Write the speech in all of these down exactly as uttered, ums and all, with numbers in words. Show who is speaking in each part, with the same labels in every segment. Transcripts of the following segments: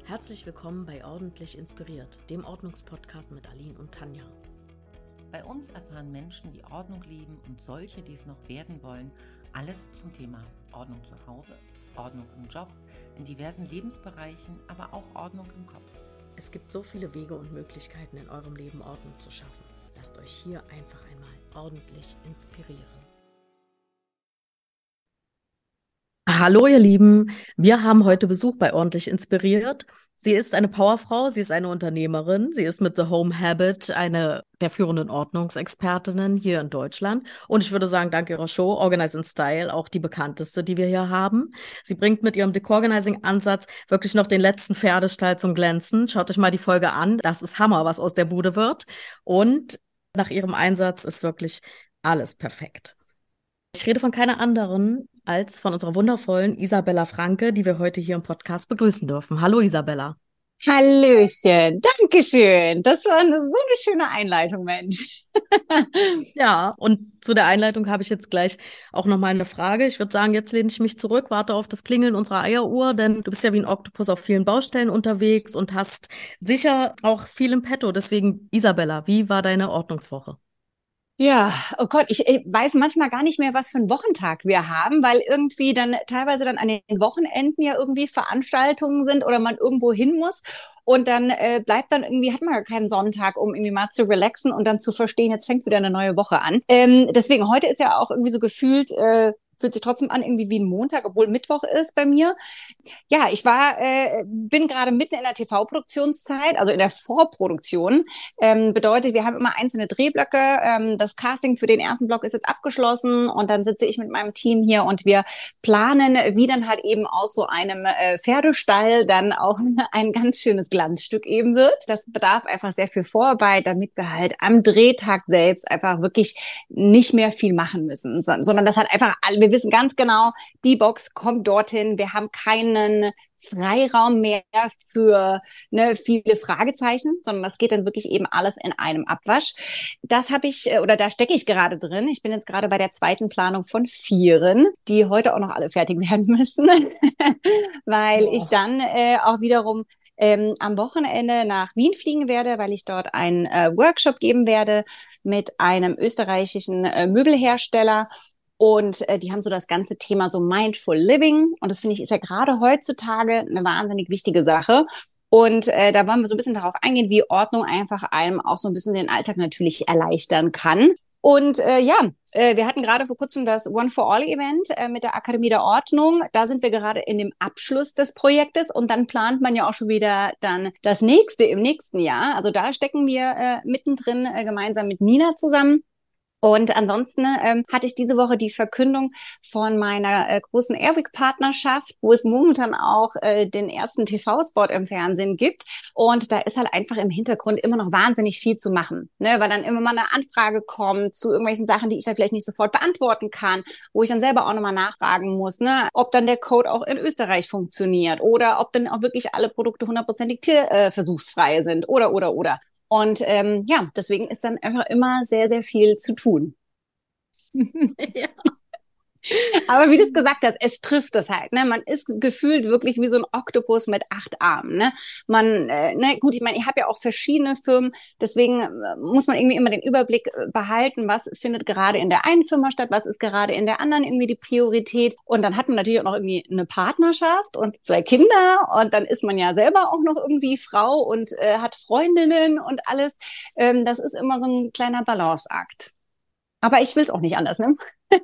Speaker 1: Herzlich willkommen bei Ordentlich Inspiriert, dem Ordnungspodcast mit Aline und Tanja.
Speaker 2: Bei uns erfahren Menschen, die Ordnung lieben und solche, die es noch werden wollen, alles zum Thema Ordnung zu Hause, Ordnung im Job, in diversen Lebensbereichen, aber auch Ordnung im Kopf.
Speaker 1: Es gibt so viele Wege und Möglichkeiten, in eurem Leben Ordnung zu schaffen. Lasst euch hier einfach einmal ordentlich inspirieren. Hallo ihr Lieben, wir haben heute Besuch bei Ordentlich Inspiriert. Sie ist eine Powerfrau, sie ist eine Unternehmerin, sie ist mit The Home Habit eine der führenden Ordnungsexpertinnen hier in Deutschland. Und ich würde sagen, dank ihrer Show Organize in Style auch die bekannteste, die wir hier haben. Sie bringt mit ihrem Decor-Organizing-Ansatz wirklich noch den letzten Pferdestall zum Glänzen. Schaut euch mal die Folge an, das ist Hammer, was aus der Bude wird. Und nach ihrem Einsatz ist wirklich alles perfekt. Ich rede von keiner anderen als von unserer wundervollen Isabella Franke, die wir heute hier im Podcast begrüßen dürfen. Hallo Isabella.
Speaker 3: Hallöchen, Dankeschön. Das war eine, so eine schöne Einleitung, Mensch.
Speaker 1: Ja, und zu der Einleitung habe ich jetzt gleich auch nochmal eine Frage. Ich würde sagen, jetzt lehne ich mich zurück, warte auf das Klingeln unserer Eieruhr, denn du bist ja wie ein Oktopus auf vielen Baustellen unterwegs und hast sicher auch viel im Petto. Deswegen, Isabella, wie war deine Ordnungswoche?
Speaker 3: Ja, oh Gott, ich äh, weiß manchmal gar nicht mehr, was für einen Wochentag wir haben, weil irgendwie dann teilweise dann an den Wochenenden ja irgendwie Veranstaltungen sind oder man irgendwo hin muss und dann äh, bleibt dann irgendwie, hat man gar keinen Sonntag, um irgendwie mal zu relaxen und dann zu verstehen, jetzt fängt wieder eine neue Woche an. Ähm, deswegen, heute ist ja auch irgendwie so gefühlt, äh, fühlt sich trotzdem an irgendwie wie ein Montag, obwohl Mittwoch ist bei mir. Ja, ich war, äh, bin gerade mitten in der T V-Produktionszeit, also in der Vorproduktion. Ähm, bedeutet, wir haben immer einzelne Drehblöcke. Ähm, das Casting für den ersten Block ist jetzt abgeschlossen und dann sitze ich mit meinem Team hier und wir planen, wie dann halt eben aus so einem äh, Pferdestall dann auch ein ganz schönes Glanzstück eben wird. Das bedarf einfach sehr viel Vorarbeit, damit wir halt am Drehtag selbst einfach wirklich nicht mehr viel machen müssen, sondern das hat einfach alle, wir wissen ganz genau, die Box kommt dorthin, wir haben keinen Freiraum mehr für ne, viele Fragezeichen, sondern das geht dann wirklich eben alles in einem Abwasch. Das habe ich, oder da stecke ich gerade drin. Ich bin jetzt gerade bei der zweiten Planung von vieren, die heute auch noch alle fertig werden müssen, weil
Speaker 1: Boah.
Speaker 3: ich dann äh, auch wiederum ähm, am Wochenende nach Wien fliegen werde, weil ich dort einen äh, Workshop geben werde mit einem österreichischen äh, Möbelhersteller. Und äh, die haben so das ganze Thema so Mindful Living. Und das finde ich ist ja gerade heutzutage eine wahnsinnig wichtige Sache. Und äh, da wollen wir so ein bisschen darauf eingehen, wie Ordnung einfach einem auch so ein bisschen den Alltag natürlich erleichtern kann. Und äh, ja, äh, wir hatten gerade vor kurzem das One for All Event äh, mit der Akademie der Ordnung. Da sind wir gerade in dem Abschluss des Projektes und dann plant man ja auch schon wieder dann das nächste im nächsten Jahr. Also da stecken wir äh, mittendrin äh, gemeinsam mit Nina zusammen. Und ansonsten ähm, hatte ich diese Woche die Verkündung von meiner äh, großen Airwick-Partnerschaft, wo es momentan auch äh, den ersten T V-Spot im Fernsehen gibt. Und da ist halt einfach im Hintergrund immer noch wahnsinnig viel zu machen, ne? Weil dann immer mal eine Anfrage kommt zu irgendwelchen Sachen, die ich dann vielleicht nicht sofort beantworten kann, wo ich dann selber auch nochmal nachfragen muss, ne? Ob dann der Code auch in Österreich funktioniert oder ob dann auch wirklich alle Produkte hundertprozentig tierversuchsfrei sind oder, oder, oder. Und ähm, ja, deswegen ist dann einfach immer sehr, sehr viel zu tun.
Speaker 1: Ja.
Speaker 3: Aber wie du es gesagt hast, es trifft es halt. Ne? Man ist gefühlt wirklich wie so ein Oktopus mit acht Armen. Ne? Man, äh, ne, gut, ich meine, ich habe ja auch verschiedene Firmen, deswegen äh, muss man irgendwie immer den Überblick äh, behalten, was findet gerade in der einen Firma statt, was ist gerade in der anderen irgendwie die Priorität. Und dann hat man natürlich auch noch irgendwie eine Partnerschaft und zwei Kinder und dann ist man ja selber auch noch irgendwie Frau und äh, hat Freundinnen und alles. Ähm, das ist immer so ein kleiner Balanceakt. Aber ich will es auch nicht anders, ne?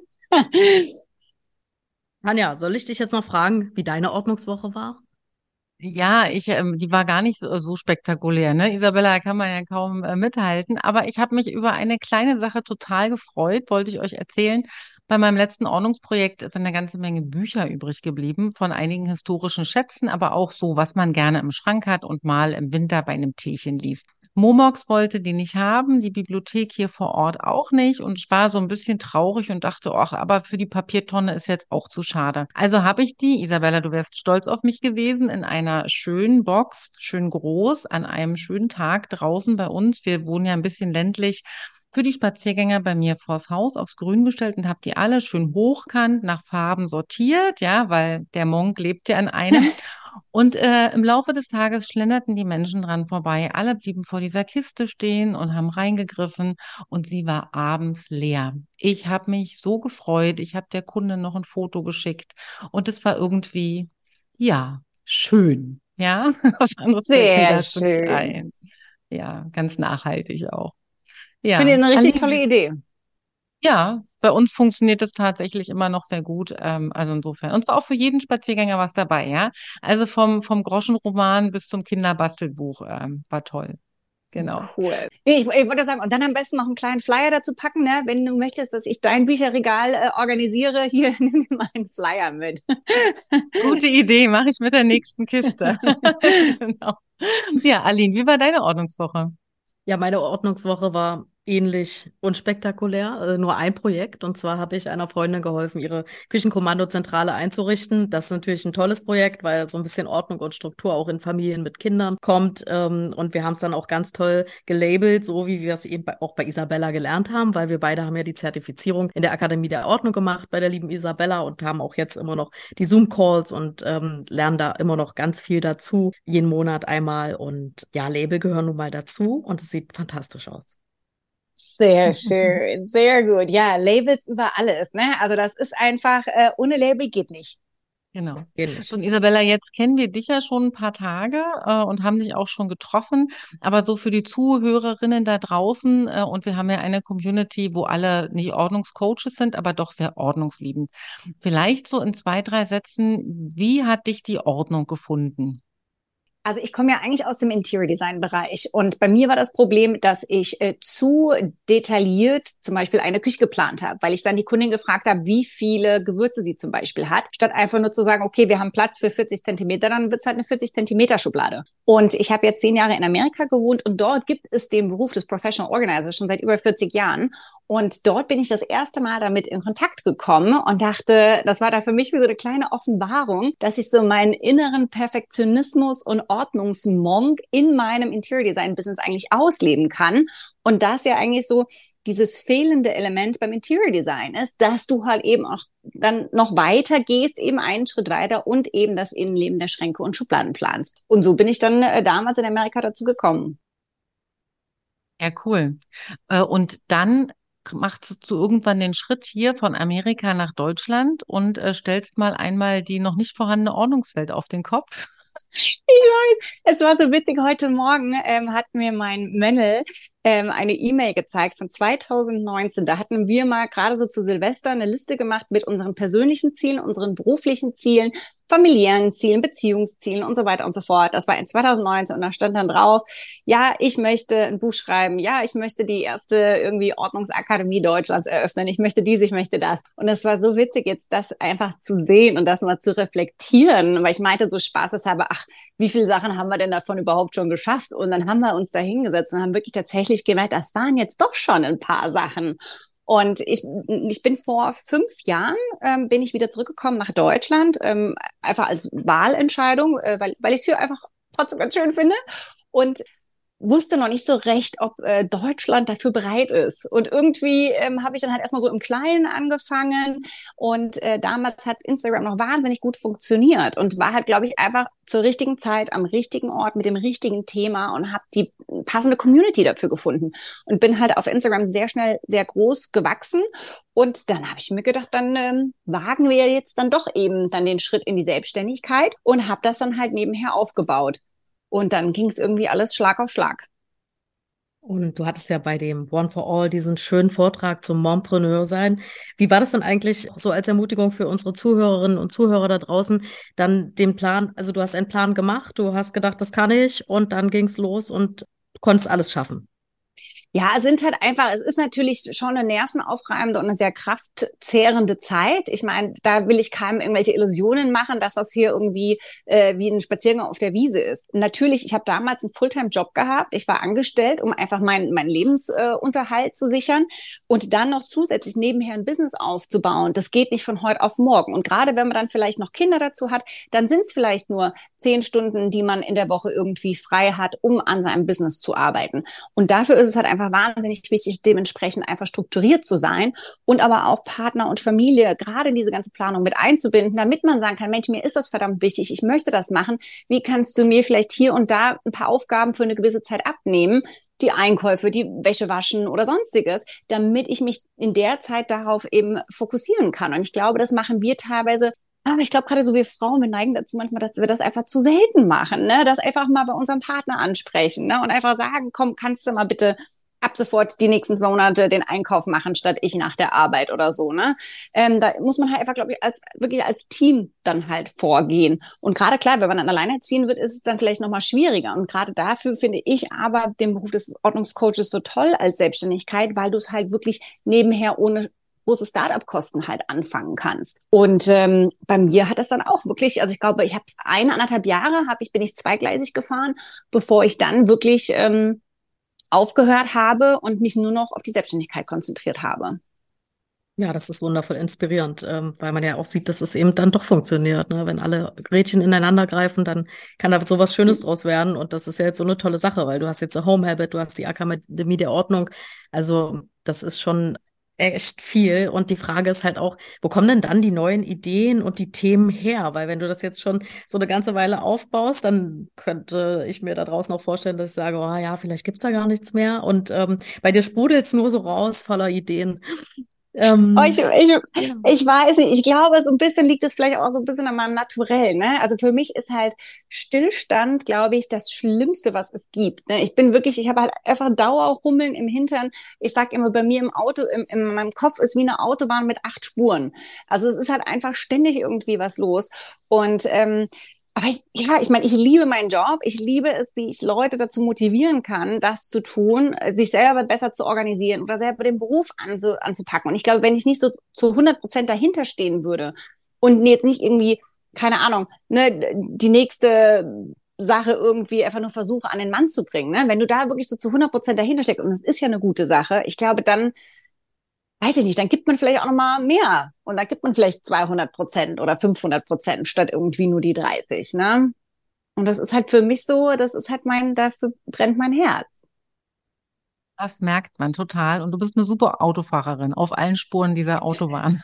Speaker 1: Tanja, soll ich dich jetzt noch fragen, wie deine Ordnungswoche war?
Speaker 2: Ja, ich, ähm, die war gar nicht so, so spektakulär, ne? Isabella kann man ja kaum äh, mithalten, aber ich habe mich über eine kleine Sache total gefreut, wollte ich euch erzählen. Bei meinem letzten Ordnungsprojekt ist eine ganze Menge Bücher übrig geblieben von einigen historischen Schätzen, aber auch so, was man gerne im Schrank hat und mal im Winter bei einem Teechen liest. Momox wollte die nicht haben, die Bibliothek hier vor Ort auch nicht. Und ich war so ein bisschen traurig und dachte, ach, aber für die Papiertonne ist jetzt auch zu schade. Also habe ich die, Isabella, du wärst stolz auf mich gewesen, in einer schönen Box, schön groß, an einem schönen Tag draußen bei uns. Wir wohnen ja ein bisschen ländlich. Für die Spaziergänger bei mir vors Haus aufs Grün bestellt und habe die alle schön hochkant nach Farben sortiert, ja, weil der Monk lebt ja in einem. Und äh, im Laufe des Tages schlenderten die Menschen dran vorbei. Alle blieben vor dieser Kiste stehen und haben reingegriffen und sie war abends leer. Ich habe mich so gefreut. Ich habe der Kundin noch ein Foto geschickt und es war irgendwie, ja, schön. Ja, was anderes fällt mir
Speaker 3: Sehr
Speaker 2: dazu nicht
Speaker 3: schön.
Speaker 2: ein. Ja, ganz nachhaltig auch.
Speaker 3: Finde ich
Speaker 2: Ja,
Speaker 3: eine richtig tolle
Speaker 2: Aline,
Speaker 3: Idee.
Speaker 2: ja, bei uns funktioniert es tatsächlich immer noch sehr gut. Ähm, also insofern. Und zwar auch für jeden Spaziergänger was dabei, ja. Also vom, vom Groschenroman bis zum Kinderbastelbuch, ähm, war toll. Genau.
Speaker 3: Cool. Nee, Ich, ich wollte sagen, und dann am besten noch einen kleinen Flyer dazu packen, ne? Wenn du möchtest, dass ich dein Bücherregal äh, organisiere, hier nimm dir mal einen Flyer mit.
Speaker 2: Gute Idee, mache ich mit der nächsten Kiste. Genau. Ja, Aline, wie war deine Ordnungswoche?
Speaker 1: Ja, meine Ordnungswoche war ähnlich unspektakulär, äh, nur ein Projekt. Und zwar habe ich einer Freundin geholfen, ihre Küchenkommandozentrale einzurichten. Das ist natürlich ein tolles Projekt, weil so ein bisschen Ordnung und Struktur auch in Familien mit Kindern kommt. Ähm, und wir haben es dann auch ganz toll gelabelt, so wie wir es eben bei, auch bei Isabella gelernt haben, weil wir beide haben ja die Zertifizierung in der Akademie der Ordnung gemacht bei der lieben Isabella und haben auch jetzt immer noch die Zoom-Calls und ähm, lernen da immer noch ganz viel dazu, jeden Monat einmal. Und ja, Label gehören nun mal dazu und es sieht fantastisch aus.
Speaker 3: Sehr schön, sehr gut. Ja, Labels über alles, ne? Also das ist einfach, äh, ohne Label geht nicht.
Speaker 2: Genau. So,
Speaker 1: Ähnlich.
Speaker 2: und Isabella, jetzt kennen wir dich ja schon ein paar Tage äh, und haben dich auch schon getroffen. Aber so für die Zuhörerinnen da draußen, äh, und wir haben ja eine Community, wo alle nicht Ordnungscoaches sind, aber doch sehr ordnungsliebend. Vielleicht so in zwei, drei Sätzen, wie hat dich die Ordnung gefunden?
Speaker 3: Also ich komme ja eigentlich aus dem Interior Design Bereich und bei mir war das Problem, dass ich äh, zu detailliert zum Beispiel eine Küche geplant habe, weil ich dann die Kundin gefragt habe, wie viele Gewürze sie zum Beispiel hat, statt einfach nur zu sagen, okay, wir haben Platz für vierzig Zentimeter, dann wird es halt eine vierzig Zentimeter Schublade. Und ich habe jetzt zehn Jahre in Amerika gewohnt und dort gibt es den Beruf des Professional Organizers schon seit über vierzig Jahren. Und dort bin ich das erste Mal damit in Kontakt gekommen und dachte, das war da für mich wie so eine kleine Offenbarung, dass ich so meinen inneren Perfektionismus und Ordnungsmonk in meinem Interior Design Business eigentlich ausleben kann. Und das ja eigentlich so dieses fehlende Element beim Interior Design ist, dass du halt eben auch dann noch weiter gehst, eben einen Schritt weiter und eben das Innenleben der Schränke und Schubladen planst. Und so bin ich dann äh, damals in Amerika dazu gekommen.
Speaker 2: Ja, cool. Äh, und dann machst du irgendwann den Schritt hier von Amerika nach Deutschland und äh, stellst mal einmal die noch nicht vorhandene Ordnungswelt auf den Kopf.
Speaker 3: Ich weiß, es war so witzig. Heute Morgen ähm, hat mir mein Männel ähm, eine E-Mail gezeigt von zwanzig neunzehn. Da hatten wir mal gerade so zu Silvester eine Liste gemacht mit unseren persönlichen Zielen, unseren beruflichen Zielen, familiären Zielen, Beziehungszielen und so weiter und so fort. Das war in zwanzig neunzehn und da stand dann drauf, ja, ich möchte ein Buch schreiben, ja, ich möchte die erste irgendwie Ordnungsakademie Deutschlands eröffnen, ich möchte dies, ich möchte das. Und es war so witzig, jetzt das einfach zu sehen und das mal zu reflektieren, weil ich meinte so spaßeshalber, ach, wie viele Sachen haben wir denn davon überhaupt schon geschafft? Und dann haben wir uns da hingesetzt und haben wirklich tatsächlich gemerkt, das waren jetzt doch schon ein paar Sachen. Und ich, ich bin vor fünf Jahren, ähm, bin ich wieder zurückgekommen nach Deutschland, ähm, einfach als Wahlentscheidung, äh, weil, weil ich es hier einfach trotzdem ganz schön finde. Und wusste noch nicht so recht, ob äh, Deutschland dafür bereit ist. Und irgendwie ähm, habe ich dann halt erstmal so im Kleinen angefangen. Und äh, damals hat Instagram noch wahnsinnig gut funktioniert und war halt, glaube ich, einfach zur richtigen Zeit am richtigen Ort mit dem richtigen Thema und habe die passende Community dafür gefunden. Und bin halt auf Instagram sehr schnell sehr groß gewachsen. Und dann habe ich mir gedacht, dann ähm, wagen wir jetzt dann doch eben dann den Schritt in die Selbstständigkeit und habe das dann halt nebenher aufgebaut. Und dann ging es irgendwie alles Schlag auf Schlag.
Speaker 1: Und du hattest ja bei dem One for All diesen schönen Vortrag zum Mompreneur sein. Wie war das denn eigentlich so als Ermutigung für unsere Zuhörerinnen und Zuhörer da draußen, dann den Plan, also du hast einen Plan gemacht, du hast gedacht, das kann ich und dann ging es los und konntest alles schaffen.
Speaker 3: Ja, es sind halt einfach, es ist natürlich schon eine nervenaufreibende und eine sehr kraftzehrende Zeit. Ich meine, da will ich keinem irgendwelche Illusionen machen, dass das hier irgendwie äh, wie ein Spaziergang auf der Wiese ist. Natürlich, ich habe damals einen Fulltime-Job gehabt. Ich war angestellt, um einfach meinen meinen Lebensunterhalt äh, zu sichern und dann noch zusätzlich nebenher ein Business aufzubauen. Das geht nicht von heute auf morgen. Und gerade wenn man dann vielleicht noch Kinder dazu hat, dann sind es vielleicht nur zehn Stunden, die man in der Woche irgendwie frei hat, um an seinem Business zu arbeiten. Und dafür ist es halt einfach einfach wahnsinnig wichtig, dementsprechend einfach strukturiert zu sein und aber auch Partner und Familie gerade in diese ganze Planung mit einzubinden, damit man sagen kann, Mensch, mir ist das verdammt wichtig, ich möchte das machen. Wie kannst du mir vielleicht hier und da ein paar Aufgaben für eine gewisse Zeit abnehmen, die Einkäufe, die Wäsche waschen oder sonstiges, damit ich mich in der Zeit darauf eben fokussieren kann. Und ich glaube, das machen wir teilweise. Aber ich glaube, gerade so wir Frauen, wir neigen dazu manchmal, dass wir das einfach zu selten machen, ne? Das einfach mal bei unserem Partner ansprechen, ne? Und einfach sagen, komm, kannst du mal bitte ab sofort die nächsten Monate den Einkauf machen, statt ich nach der Arbeit oder so, ne? Ähm, da muss man halt einfach, glaube ich, als wirklich als Team dann halt vorgehen. Und gerade klar, wenn man dann alleinerziehend wird, ist es dann vielleicht nochmal schwieriger. Und gerade dafür finde ich aber den Beruf des Ordnungscoaches so toll als Selbstständigkeit, weil du es halt wirklich nebenher ohne große Startup-Kosten halt anfangen kannst. Und ähm, bei mir hat das dann auch wirklich, also ich glaube, ich habe eine, anderthalb Jahre, hab ich, bin ich zweigleisig gefahren, bevor ich dann wirklich ähm, aufgehört habe und mich nur noch auf die Selbstständigkeit konzentriert habe.
Speaker 1: Ja, das ist wundervoll inspirierend, ähm, weil man ja auch sieht, dass es eben dann doch funktioniert. Ne? Wenn alle Rädchen ineinander greifen, dann kann da so was Schönes draus werden. Und das ist ja jetzt so eine tolle Sache, weil du hast jetzt eine Home Habit, du hast die Akademie der Ordnung. Also das ist schon echt viel. Und die Frage ist halt auch, wo kommen denn dann die neuen Ideen und die Themen her? Weil wenn du das jetzt schon so eine ganze Weile aufbaust, dann könnte ich mir da draußen auch vorstellen, dass ich sage, oh ja, vielleicht gibt's da gar nichts mehr. Und ähm, bei dir sprudelt's nur so raus voller Ideen.
Speaker 3: Oh, ich,
Speaker 1: Ähm,
Speaker 3: ich,
Speaker 1: ja.
Speaker 3: ich weiß nicht, ich glaube, so ein bisschen liegt es vielleicht auch so ein bisschen an meinem Naturell, ne? Also für mich ist halt Stillstand, glaube ich, das Schlimmste, was es gibt, ne? Ich bin wirklich, ich habe halt einfach Dauerhummeln im Hintern. Ich sag immer, bei mir im Auto, im, in meinem Kopf ist wie eine Autobahn mit acht Spuren. Also es ist halt einfach ständig irgendwie was los. Und ähm, aber ich, ja, ich meine, ich liebe meinen Job. Ich liebe es, wie ich Leute dazu motivieren kann, das zu tun, sich selber besser zu organisieren oder selber den Beruf anzu, anzupacken. Und ich glaube, wenn ich nicht so zu hundert Prozent dahinter stehen würde und jetzt nicht irgendwie, keine Ahnung, ne, die nächste Sache irgendwie einfach nur versuche, an den Mann zu bringen, ne? Wenn du da wirklich so zu hundert Prozent dahinter steckst, und es ist ja eine gute Sache, ich glaube, dann weiß ich nicht, dann gibt man vielleicht auch noch mal mehr. Und dann gibt man vielleicht zweihundert Prozent oder fünfhundert Prozent statt irgendwie nur die dreißig, ne? Und das ist halt für mich so, das ist halt mein, dafür brennt mein Herz.
Speaker 2: Das merkt man total. Und du bist eine super Autofahrerin auf allen Spuren dieser Autobahn.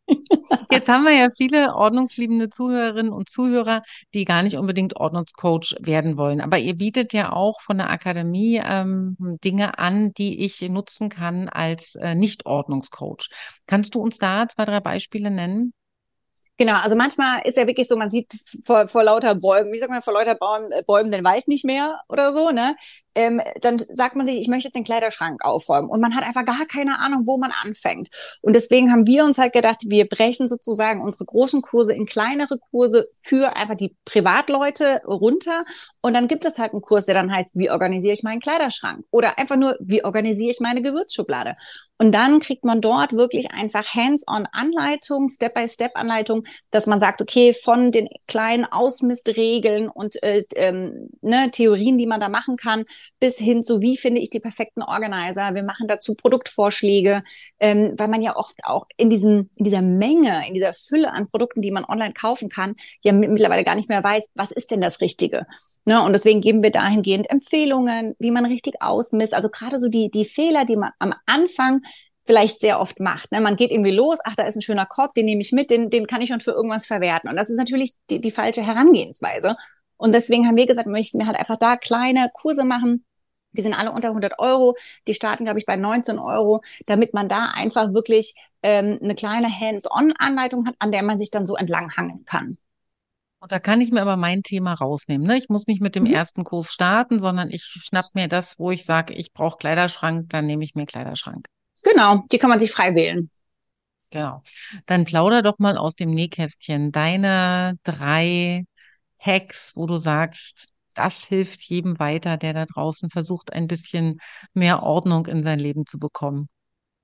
Speaker 2: Jetzt haben wir ja viele ordnungsliebende Zuhörerinnen und Zuhörer, die gar nicht unbedingt Ordnungscoach werden wollen. Aber ihr bietet ja auch von der Akademie ähm, Dinge an, die ich nutzen kann als äh, Nicht-Ordnungscoach. Kannst du uns da zwei, drei Beispiele nennen?
Speaker 3: Genau, also manchmal ist ja wirklich so, man sieht vor, vor lauter Bäumen, wie sagt man, vor lauter Bäumen, äh, Bäumen den Wald nicht mehr oder so, ne? Ähm, dann sagt man sich, ich möchte jetzt den Kleiderschrank aufräumen und man hat einfach gar keine Ahnung, wo man anfängt. Und deswegen haben wir uns halt gedacht, wir brechen sozusagen unsere großen Kurse in kleinere Kurse für einfach die Privatleute runter und dann gibt es halt einen Kurs, der dann heißt, wie organisiere ich meinen Kleiderschrank? Oder einfach nur, wie organisiere ich meine Gewürzschublade? Und dann kriegt man dort wirklich einfach Hands-on-Anleitung, Step-by-Step-Anleitung, dass man sagt, okay, von den kleinen Ausmistregeln und äh, ähm, ne, Theorien, die man da machen kann, bis hin zu, wie finde ich die perfekten Organizer. Wir machen dazu Produktvorschläge, ähm, weil man ja oft auch in diesem, in dieser Menge, in dieser Fülle an Produkten, die man online kaufen kann, ja mittlerweile gar nicht mehr weiß, was ist denn das Richtige. Ne? Und deswegen geben wir dahingehend Empfehlungen, wie man richtig ausmisst. Also gerade so die, die Fehler, die man am Anfang vielleicht sehr oft macht. Ne? Man geht irgendwie los, ach, da ist ein schöner Korb, den nehme ich mit, den, den kann ich schon für irgendwas verwerten. Und das ist natürlich die, die falsche Herangehensweise. Und deswegen haben wir gesagt, wir möchten halt einfach da kleine Kurse machen. Die sind alle unter hundert Euro. Die starten, glaube ich, bei neunzehn Euro, damit man da einfach wirklich ähm, eine kleine Hands-on-Anleitung hat, an der man sich dann so entlanghangeln kann.
Speaker 2: Und da kann ich mir aber mein Thema rausnehmen. Ne? Ich muss nicht mit dem
Speaker 3: Mhm.
Speaker 2: ersten Kurs starten, sondern ich schnapp mir das, wo ich sage, ich brauche Kleiderschrank, dann nehme ich mir Kleiderschrank.
Speaker 3: Genau, die kann man sich frei wählen.
Speaker 2: Genau. Dann plauder doch mal aus dem Nähkästchen deine drei Hacks, wo du sagst, das hilft jedem weiter, der da draußen versucht, ein bisschen mehr Ordnung in sein Leben zu bekommen.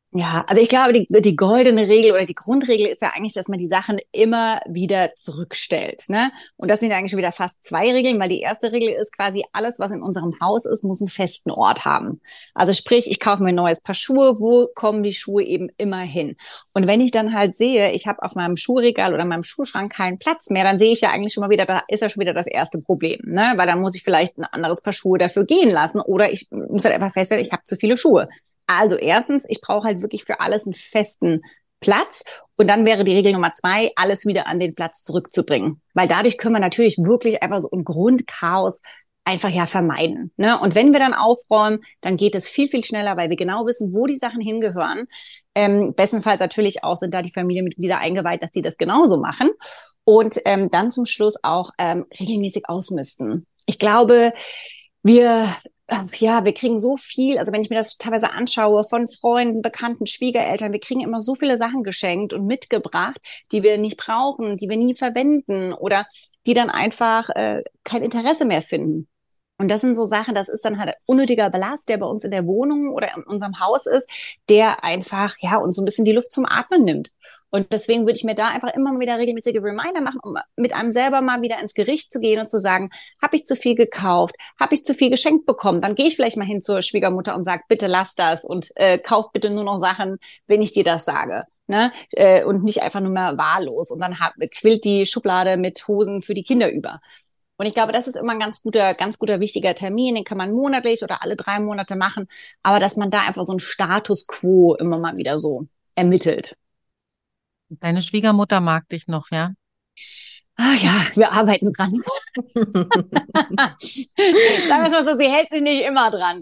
Speaker 3: Ja, also ich glaube, die, die goldene Regel oder die Grundregel ist ja eigentlich, dass man die Sachen immer wieder zurückstellt, ne? Und das sind ja eigentlich schon wieder fast zwei Regeln, weil die erste Regel ist quasi, alles, was in unserem Haus ist, muss einen festen Ort haben. Also sprich, ich kaufe mir ein neues Paar Schuhe, wo kommen die Schuhe eben immer hin? Und wenn ich dann halt sehe, ich habe auf meinem Schuhregal oder meinem Schuhschrank keinen Platz mehr, dann sehe ich ja eigentlich schon mal wieder, da ist ja schon wieder das erste Problem, ne? Weil dann muss ich vielleicht ein anderes Paar Schuhe dafür gehen lassen oder ich muss halt einfach feststellen, ich habe zu viele Schuhe. Also erstens, ich brauche halt wirklich für alles einen festen Platz. Und dann wäre die Regel Nummer zwei, alles wieder an den Platz zurückzubringen. Weil dadurch können wir natürlich wirklich einfach so ein Grundchaos einfach ja vermeiden. Ne? Und wenn wir dann aufräumen, dann geht es viel, viel schneller, weil wir genau wissen, wo die Sachen hingehören. Ähm, bestenfalls natürlich auch sind da die Familienmitglieder eingeweiht, dass die das genauso machen. Und ähm, dann zum Schluss auch ähm, regelmäßig ausmisten. Ich glaube, wir ja, wir kriegen so viel, also wenn ich mir das teilweise anschaue, von Freunden, Bekannten, Schwiegereltern, wir kriegen immer so viele Sachen geschenkt und mitgebracht, die wir nicht brauchen, die wir nie verwenden oder die dann einfach äh, kein Interesse mehr finden. Und das sind so Sachen, das ist dann halt unnötiger Ballast, der bei uns in der Wohnung oder in unserem Haus ist, der einfach, ja, uns so ein bisschen die Luft zum Atmen nimmt. Und deswegen würde ich mir da einfach immer wieder regelmäßige Reminder machen, um mit einem selber mal wieder ins Gericht zu gehen und zu sagen, habe ich zu viel gekauft? Habe ich zu viel geschenkt bekommen? Dann gehe ich vielleicht mal hin zur Schwiegermutter und sage, bitte lass das und äh, kauf bitte nur noch Sachen, wenn ich dir das sage. Ne? Äh, und nicht einfach nur mehr wahllos. Und dann hab, quillt die Schublade mit Hosen für die Kinder über. Und ich glaube, das ist immer ein ganz guter, ganz guter, wichtiger Termin. Den kann man monatlich oder alle drei Monate machen. Aber dass man da einfach so einen Status quo immer mal wieder so ermittelt.
Speaker 2: Deine Schwiegermutter mag dich noch, ja?
Speaker 3: Ah ja, wir arbeiten dran. Sagen wir es mal so, sie hält sich nicht immer dran.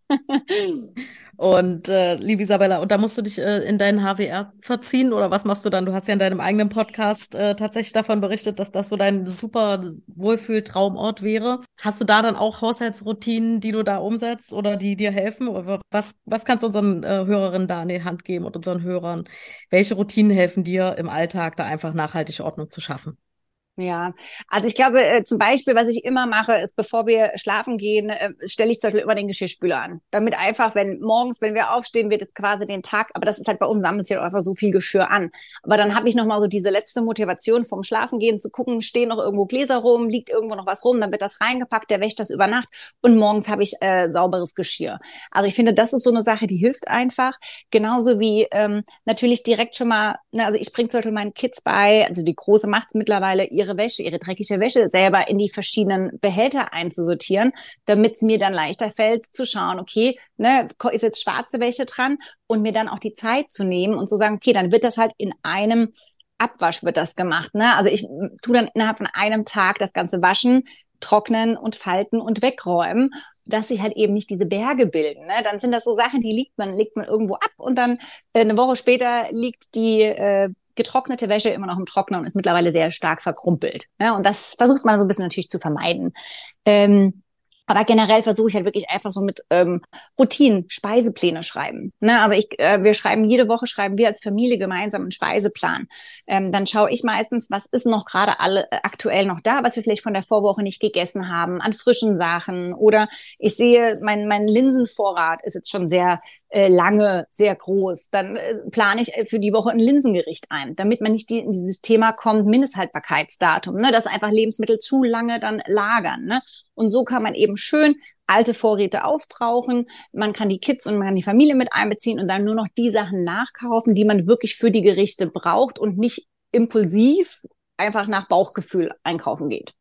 Speaker 1: Und äh, liebe Isabella, und da musst du dich äh, in deinen H W R verziehen oder was machst du dann? Du hast ja in deinem eigenen Podcast äh, tatsächlich davon berichtet, dass das so dein super Wohlfühl-Traumort wäre. Hast du da dann auch Haushaltsroutinen, die du da umsetzt oder die dir helfen? Oder was, was kannst du unseren äh, Hörerinnen da an die Hand geben und unseren Hörern? Welche Routinen helfen dir im Alltag, da einfach nachhaltige Ordnung zu schaffen?
Speaker 3: Ja, also ich glaube, äh, zum Beispiel, was ich immer mache, ist, bevor wir schlafen gehen, äh, stelle ich zum Beispiel immer den Geschirrspüler an. Damit einfach, wenn morgens, wenn wir aufstehen, wird jetzt quasi den Tag, aber das ist halt bei uns, sammelt sich halt einfach so viel Geschirr an. Aber dann habe ich nochmal so diese letzte Motivation vom Schlafengehen zu gucken, stehen noch irgendwo Gläser rum, liegt irgendwo noch was rum, dann wird das reingepackt, der wäscht das über Nacht und morgens habe ich äh, sauberes Geschirr. Also ich finde, das ist so eine Sache, die hilft einfach. Genauso wie ähm, natürlich direkt schon mal, ne, also ich bringe zum Beispiel meinen Kids bei, also die Große macht's mittlerweile, ihre Wäsche, ihre dreckige Wäsche selber in die verschiedenen Behälter einzusortieren, damit es mir dann leichter fällt zu schauen, okay, ne, ist jetzt schwarze Wäsche dran und mir dann auch die Zeit zu nehmen und zu sagen, okay, dann wird das halt in einem Abwasch wird das gemacht, ne? Also ich tue dann innerhalb von einem Tag das ganze waschen, trocknen und falten und wegräumen, dass sie halt eben nicht diese Berge bilden. Ne? Dann sind das so Sachen, die liegt man, legt man irgendwo ab und dann äh, eine Woche später liegt die äh, getrocknete Wäsche immer noch im Trockner und ist mittlerweile sehr stark verkrumpelt. Ne? Und das versucht man so ein bisschen natürlich zu vermeiden. Ähm, aber generell versuche ich halt wirklich einfach so mit ähm, Routinen, Speisepläne schreiben. Ne? Aber ich, äh, wir schreiben jede Woche, schreiben wir als Familie gemeinsam einen Speiseplan. Ähm, dann schaue ich meistens, was ist noch gerade alle äh, aktuell noch da, was wir vielleicht von der Vorwoche nicht gegessen haben, an frischen Sachen. Oder ich sehe, mein, mein Linsenvorrat ist jetzt schon sehr äh, lange, sehr groß. Dann äh, plane ich für die Woche ein Linsengericht ein, damit man nicht die, in dieses Thema kommt, Mindesthaltbarkeitsdatum, ne? Dass einfach Lebensmittel zu lange dann lagern. Ne? Und so kann man eben schön alte Vorräte aufbrauchen. Man kann die Kids und man kann die Familie mit einbeziehen und dann nur noch die Sachen nachkaufen, die man wirklich für die Gerichte braucht und nicht impulsiv einfach nach Bauchgefühl einkaufen geht.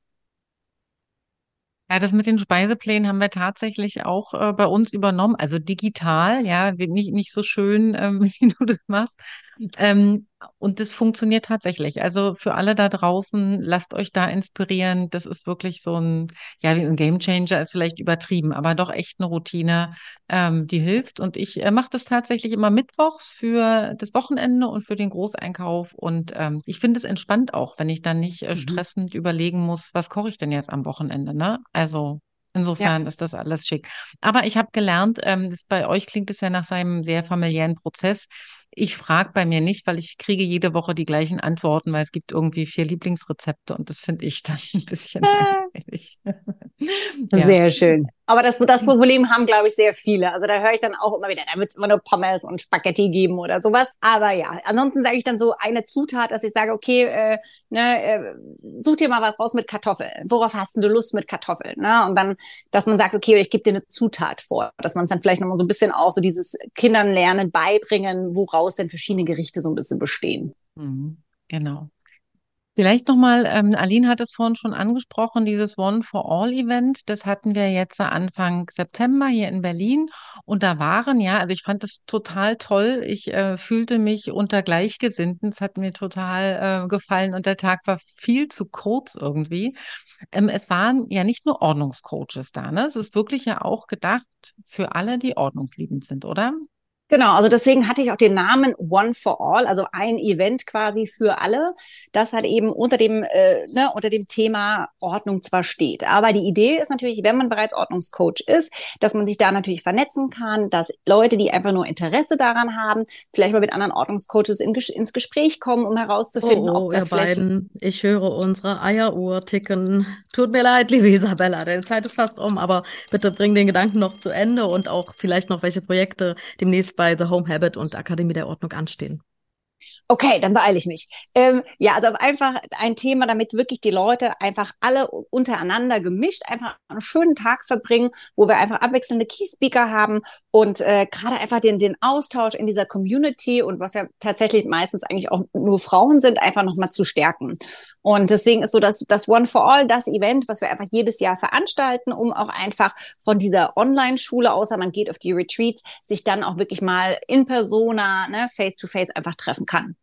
Speaker 2: Ja, das mit den Speiseplänen haben wir tatsächlich auch äh, bei uns übernommen, also digital, ja, wie- nicht, nicht so schön, ähm, wie du das machst. Ähm, und das funktioniert tatsächlich. Also für alle da draußen, lasst euch da inspirieren. Das ist wirklich so ein, ja, wie ein Gamechanger ist vielleicht übertrieben, aber doch echt eine Routine, ähm, die hilft. Und ich äh, mache das tatsächlich immer mittwochs für das Wochenende und für den Großeinkauf. Und ähm, ich finde es entspannt auch, wenn ich dann nicht äh,
Speaker 3: Mhm.
Speaker 2: stressend überlegen muss, was koche ich denn jetzt am Wochenende, ne? Also
Speaker 3: Ja.
Speaker 2: insofern ist das alles schick. Aber ich habe gelernt, ähm, das, bei euch klingt es ja nach seinem sehr familiären Prozess. Ich frage bei mir nicht, weil ich kriege jede Woche die gleichen Antworten, weil es gibt irgendwie vier Lieblingsrezepte und das finde ich dann ein bisschen. ich. Ja.
Speaker 3: Sehr schön. Aber das, das Problem haben, glaube ich, sehr viele. Also da höre ich dann auch immer wieder, da wird es immer nur Pommes und Spaghetti geben oder sowas. Aber ja, ansonsten sage ich dann so eine Zutat, dass ich sage, okay, äh, ne, äh, such dir mal was raus mit Kartoffeln. Worauf hast denn du Lust mit Kartoffeln? Ne? Und dann, dass man sagt, okay, ich gebe dir eine Zutat vor. Dass man es dann vielleicht nochmal so ein bisschen auch so dieses Kindern lernen, beibringen, woraus denn verschiedene Gerichte so ein bisschen bestehen.
Speaker 2: Mhm. Genau. Vielleicht nochmal, ähm, Aline hat es vorhin schon angesprochen, dieses One-for-All-Event, das hatten wir jetzt Anfang September hier in Berlin und da waren, ja, also ich fand das total toll, ich äh, fühlte mich unter Gleichgesinnten, es hat mir total äh, gefallen und der Tag war viel zu kurz irgendwie. Ähm, es waren ja nicht nur Ordnungscoaches da, ne? Es ist wirklich ja auch gedacht für alle, die ordnungsliebend sind, oder?
Speaker 3: Genau, also deswegen hatte ich auch den Namen One for All, also ein Event quasi für alle, das halt eben unter dem, äh, ne, unter dem Thema Ordnung zwar steht. Aber die Idee ist natürlich, wenn man bereits Ordnungscoach ist, dass man sich da natürlich vernetzen kann, dass Leute, die einfach nur Interesse daran haben, vielleicht mal mit anderen Ordnungscoaches in, ins Gespräch kommen, um herauszufinden,
Speaker 1: Oh,
Speaker 3: ob
Speaker 1: oh, ihr
Speaker 3: das vielleicht.
Speaker 1: beiden, ich höre unsere Eieruhr ticken. Tut mir leid, liebe Isabella, deine Zeit ist fast um, aber bitte bring den Gedanken noch zu Ende und auch vielleicht noch, welche Projekte demnächst bei The Home Habit und Akademie der Ordnung anstehen.
Speaker 3: Okay, dann beeile ich mich. Ähm, ja, also einfach ein Thema, damit wirklich die Leute einfach alle untereinander gemischt einfach einen schönen Tag verbringen, wo wir einfach abwechselnde Key-Speaker haben und äh, gerade einfach den, den Austausch in dieser Community und was ja tatsächlich meistens eigentlich auch nur Frauen sind, einfach nochmal zu stärken. Und deswegen ist so das, das One for All das Event, was wir einfach jedes Jahr veranstalten, um auch einfach von dieser Online-Schule, außer man geht auf die Retreats, sich dann auch wirklich mal in persona, ne, face to face einfach treffen kann.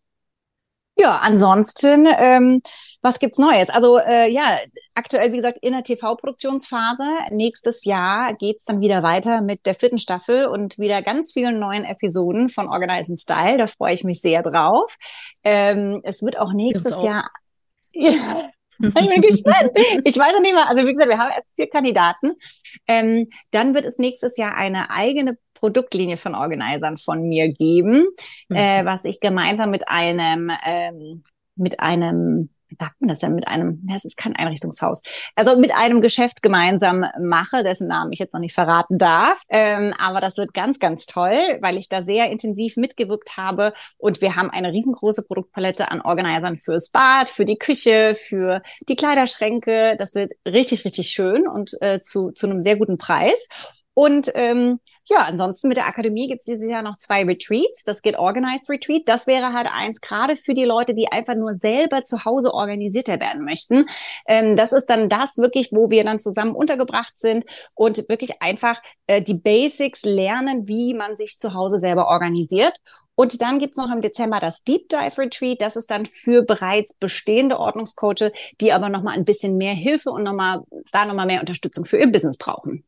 Speaker 3: Ja, ansonsten, ähm, was gibt's Neues? Also äh, ja, aktuell, wie gesagt, in der T V-Produktionsphase. Nächstes Jahr geht's dann wieder weiter mit der vierten Staffel und wieder ganz vielen neuen Episoden von Organize and Style. Da freue ich mich sehr drauf. Ähm, es wird auch
Speaker 1: Wir uns
Speaker 3: nächstes
Speaker 1: auch.
Speaker 3: Jahr... Ja, ich bin gespannt. Ich weiß noch nicht mal, also wie gesagt, wir haben erst vier Kandidaten. Ähm, dann wird es nächstes Jahr eine eigene Produktlinie von Organisern von mir geben, äh, was ich gemeinsam mit einem, ähm, mit einem, wie sagt man das denn, mit einem, das ist kein Einrichtungshaus, also mit einem Geschäft gemeinsam mache, dessen Namen ich jetzt noch nicht verraten darf. Ähm, aber das wird ganz, ganz toll, weil ich da sehr intensiv mitgewirkt habe und wir haben eine riesengroße Produktpalette an Organisern fürs Bad, für die Küche, für die Kleiderschränke. Das wird richtig, richtig schön und äh, zu, zu einem sehr guten Preis. Und ähm, ja, ansonsten mit der Akademie gibt es dieses Jahr noch zwei Retreats. Das geht Organized Retreat. Das wäre halt eins gerade für die Leute, die einfach nur selber zu Hause organisierter werden möchten. Ähm, das ist dann das wirklich, wo wir dann zusammen untergebracht sind und wirklich einfach äh, die Basics lernen, wie man sich zu Hause selber organisiert. Und dann gibt's noch im Dezember das Deep Dive Retreat. Das ist dann für bereits bestehende Ordnungscoaches, die aber nochmal ein bisschen mehr Hilfe und nochmal, da nochmal mehr Unterstützung für ihr Business brauchen.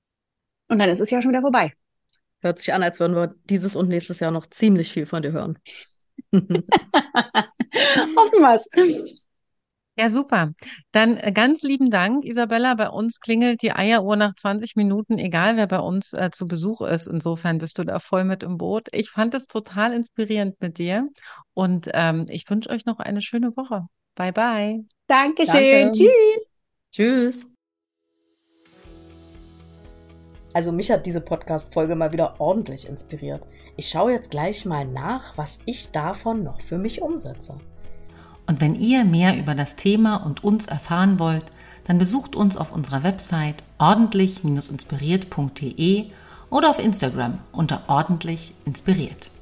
Speaker 3: Und dann ist es ja schon wieder vorbei.
Speaker 1: Hört sich an, als würden wir dieses und nächstes Jahr noch ziemlich viel von dir hören.
Speaker 3: Hoffen wir's.
Speaker 2: Ja, super. Dann äh, ganz lieben Dank, Isabella. Bei uns klingelt die Eieruhr nach zwanzig Minuten, egal wer bei uns äh, zu Besuch ist. Insofern bist du da voll mit im Boot. Ich fand es total inspirierend mit dir und ähm, ich wünsche euch noch eine schöne Woche. Bye, bye.
Speaker 3: Dankeschön.
Speaker 1: Danke.
Speaker 3: Tschüss.
Speaker 1: Tschüss. Also mich hat diese Podcast-Folge mal wieder ordentlich inspiriert. Ich schaue jetzt gleich mal nach, was ich davon noch für mich umsetze.
Speaker 2: Und wenn ihr mehr über das Thema und uns erfahren wollt, dann besucht uns auf unserer Website ordentlich Bindestrich inspiriert punkt de oder auf Instagram unter ordentlich inspiriert.